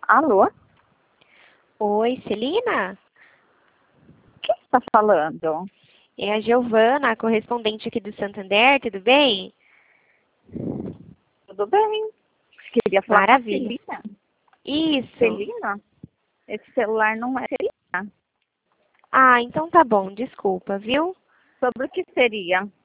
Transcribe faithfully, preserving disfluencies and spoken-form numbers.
Alô? Oi, Celina? Quem está falando? É a Giovana, correspondente aqui do Santander, tudo bem? Tudo bem? Queria falar com a Maravilha. Celina. Isso. Celina? Esse celular não é Celina. Ah, então tá bom, desculpa, viu? Sobre o que seria?